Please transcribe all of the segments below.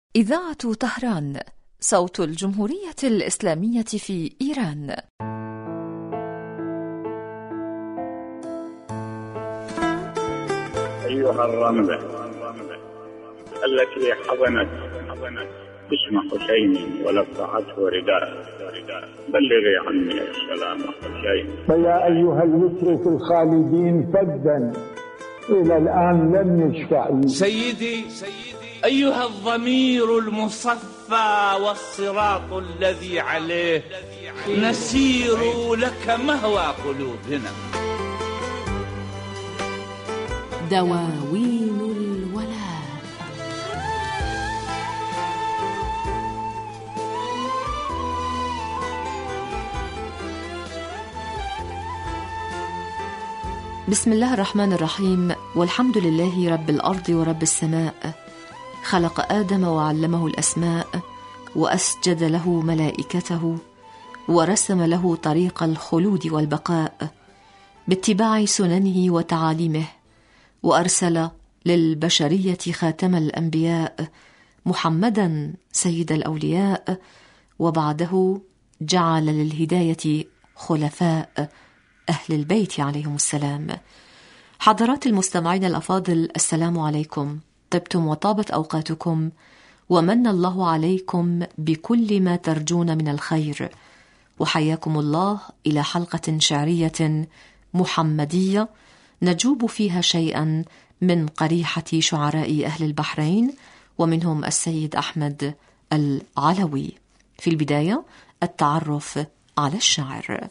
إذاعة طهران، صوت الجمهورية الإسلامية في إيران. أيها الرملة التي حضنت اسم حسين ولفعته رداء، بلغي عني السلام حسين. فيا أيها الوتر في الخالدين فدا إلى الآن لم يشفع. سيدي أيها الضمير المصفى والصراط الذي عليه نسير لك مهوى قلوبنا. دواوين الولاء. بسم الله الرحمن الرحيم، والحمد لله رب الأرض ورب السماء. خلق آدم وعلمه الأسماء، وأسجد له ملائكته، ورسم له طريق الخلود والبقاء باتباع سننه وتعاليمه، وأرسل للبشرية خاتم الأنبياء محمدا سيد الأولياء، وبعده جعل للهداية خلفاء أهل البيت عليهم السلام. حضرات المستمعين الأفاضل، السلام عليكم. طبتم وطابت أوقاتكم، ومن الله عليكم بكل ما ترجون من الخير، وحياكم الله إلى حلقة شعرية محمدية نجوب فيها شيئا من قريحة شعراء أهل البحرين، ومنهم السيد أحمد العلوي. في البداية التعرف على الشاعر.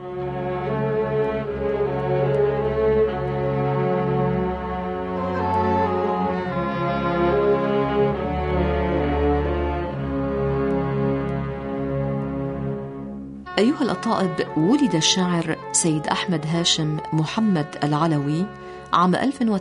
أيها الأطائب، ولد الشاعر سيد أحمد هاشم محمد العلوي عام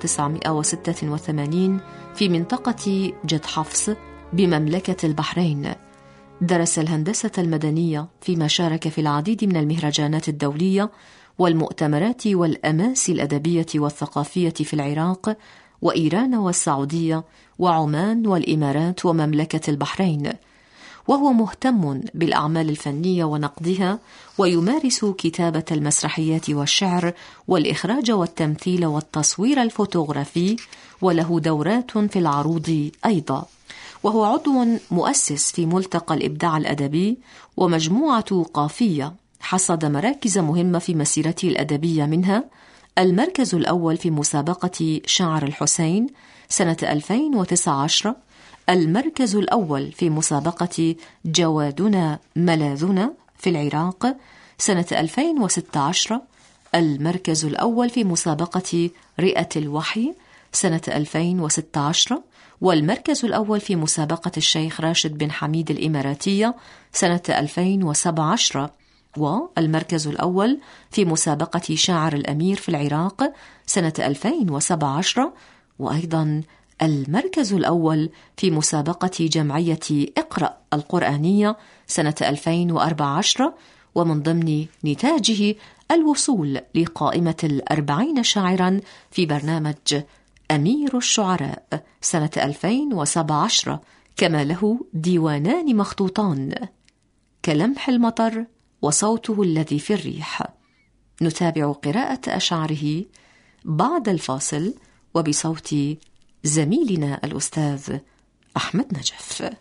1986 في منطقة جد حفص بمملكة البحرين. درس الهندسة المدنية، فيما شارك في العديد من المهرجانات الدولية والمؤتمرات والأماسي الأدبية والثقافية في العراق وإيران والسعودية وعمان والإمارات ومملكة البحرين، وهو مهتم بالأعمال الفنية ونقدها، ويمارس كتابة المسرحيات والشعر والإخراج والتمثيل والتصوير الفوتوغرافي، وله دورات في العروض أيضا. وهو عضو مؤسس في ملتقى الإبداع الأدبي ومجموعة قافية، حصد مراكز مهمة في مسيرته الأدبية، منها المركز الأول في مسابقة شعر الحسين سنة 2019، المركز الأول في مسابقة جوادنا ملاذنا في العراق سنة 2016، المركز الأول في مسابقة رئة الوحي سنة 2016، والمركز الأول في مسابقة الشيخ راشد بن حميد الإماراتية سنة 2017، والمركز الأول في مسابقة شاعر الأمير في العراق سنة 2017، وأيضا المركز الأول في مسابقة جمعية اقرأ القرآنية سنة 2014، ومن ضمن نتاجه الوصول لقائمة 40 شاعرا في برنامج أمير الشعراء سنة 2017، كما له ديوانان مخطوطان كلمح المطر وصوته الذي في الريح. نتابع قراءة أشعاره بعد الفاصل وبصوت زميلنا الأستاذ أحمد نجف.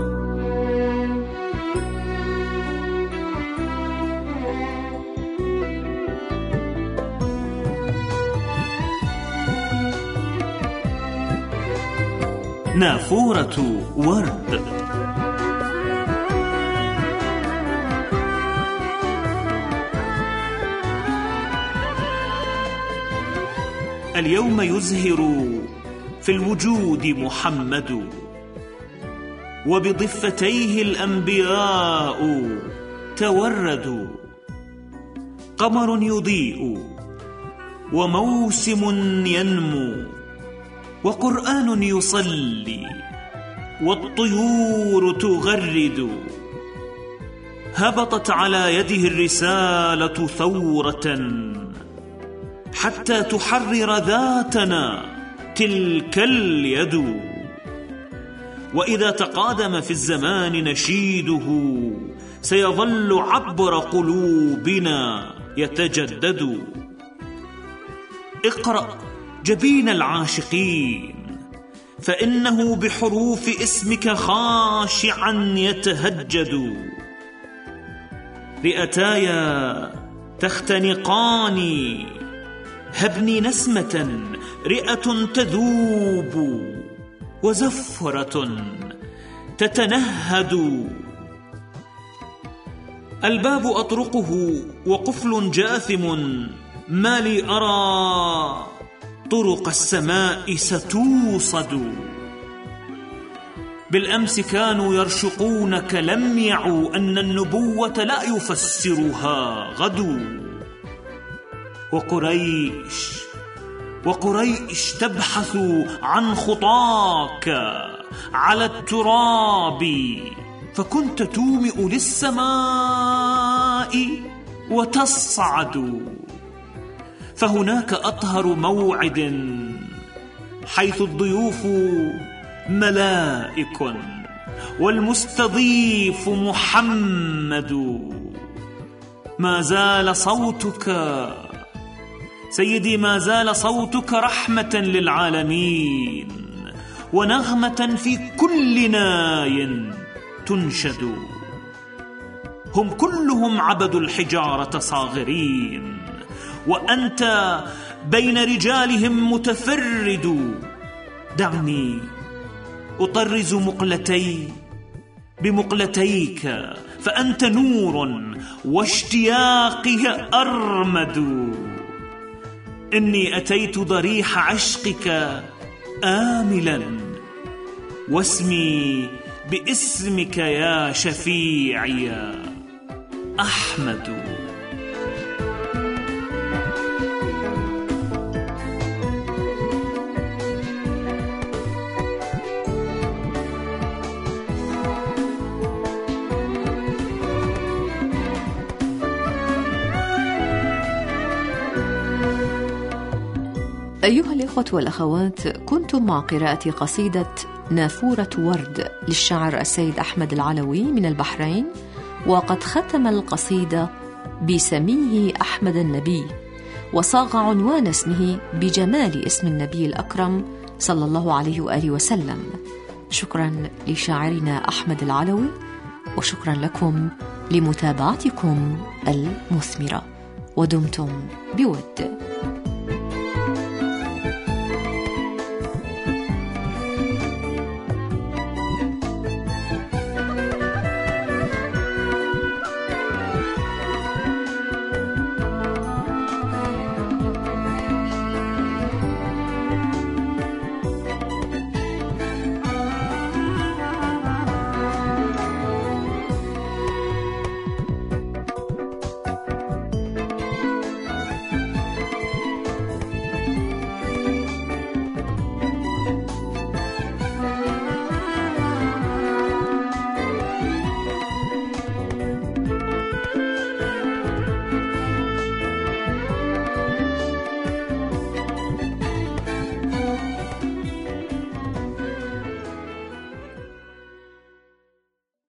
نافورة ورد. اليوم يزهر في الوجود محمد، وبضفتيه الأنبياء توردوا. قمر يضيء وموسم ينمو، وقرآن يصلي والطيور تغرد. هبطت على يده الرسالة ثورة حتى تحرر ذاتنا تلك اليد. وإذا تقادم في الزمان نشيده سيظل عبر قلوبنا يتجدد. اقرأ جبين العاشقين فإنه بحروف اسمك خاشعا يتهجد. رئتايا تختنقاني، هبني نسمة رئة تذوب وزفرة تتنهد. الباب أطرقه وقفل جاثم، ما لي أرى طرق السماء ستوصد. بالأمس كانوا يرشقونك لم يعوا أن النبوة لا يفسرها غدو. وقريش تبحث عن خطاك على التراب، فكنت تومئ للسماء وتصعد. فهناك أطهر موعد حيث الضيوف ملائك والمستضيف محمد. ما زال صوتك سيدي، ما زال صوتك رحمة للعالمين ونغمة في كل ناي تنشد. هم كلهم عبدوا الحجارة صاغرين، وأنت بين رجالهم متفرد. دعني أطرز مقلتي بمقلتيك، فأنت نور واشتياقي أرمد. إني أتيت ضريح عشقك آملا، واسمي باسمك يا شفيعي أحمد. أيها الإخوة والأخوات، كنتم مع قراءة قصيدة نافورة ورد للشاعر السيد أحمد العلوي من البحرين، وقد ختم القصيدة بسميه أحمد النبي، وصاغ عنوان اسمه بجمال اسم النبي الأكرم صلى الله عليه وآله وسلم. شكرا لشاعرنا أحمد العلوي، وشكرا لكم لمتابعتكم المثمرة، ودمتم بود.